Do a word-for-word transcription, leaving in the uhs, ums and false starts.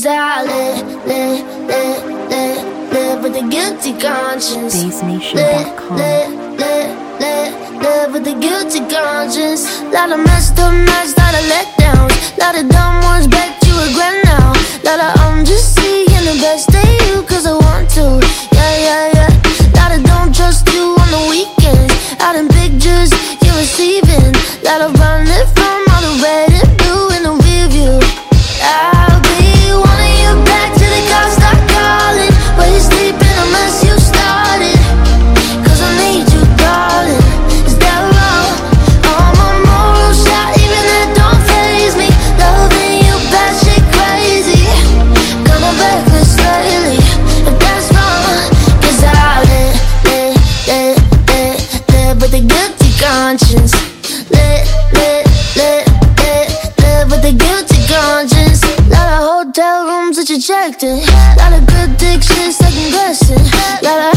Cause I live, live, live, live, live with a guilty conscience. Bass Nation dot com. Live, live, live, live with a guilty conscience. Lot of messed up nights, lot of letdowns, lot of dumb ones, back to regret now. Lot of I'm just seeing the best of you cause I want to. Yeah, yeah, yeah. Lot of don't trust you on the weekends. Out in pictures you're receiving. Lot of running from all the red and blue in the rear view. I'll be wanting you back till the cops start calling. But you're sleeping unless you started. Cause I need you, darling. Is that wrong? All my moral shot, even that don't faze me. Loving you bad shit crazy. Coming back with slightly, if that's wrong. Cause I live, live, live, live, live with a guilty conscience. Live, live, live, live, live with a guilty conscience. Lot of hotel rooms that you checked in. Lot of good dick shit second guessing. Lot of